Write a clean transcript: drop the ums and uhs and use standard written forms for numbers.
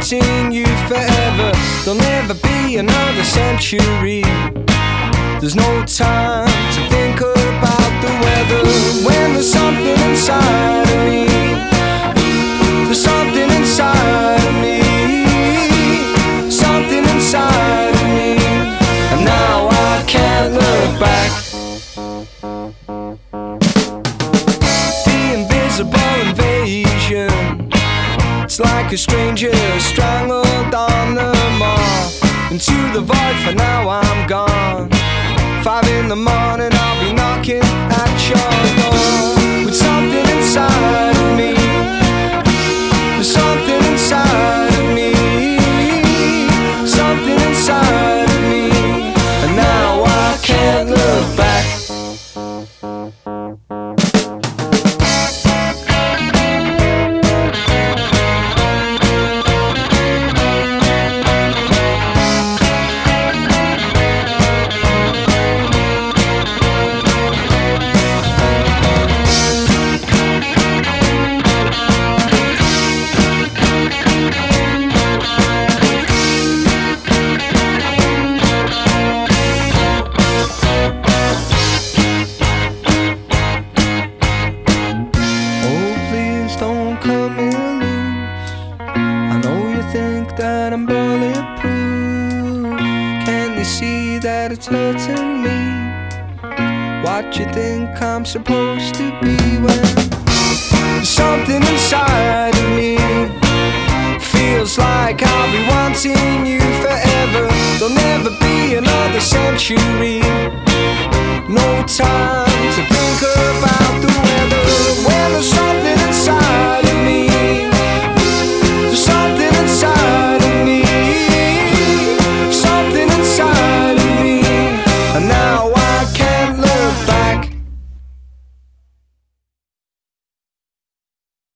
wanting you forever. There'll never be another century. There's no time to think about the weather when there's something inside of me. There's something inside of me. Something inside of me. And now I can't look back. The invisible invasion. It's like a stranger strangled on the mall. Into the void, for now I'm gone. 5 in the morning, I'll be knocking at your door. With something inside of me. There's something inside of me. Something inside of me. And now I can't look back. That I'm bulletproof. Can you see that it's hurting me? What you think I'm supposed to be when there's something inside of me feels like I'll be wanting you forever. There'll never be another century. No time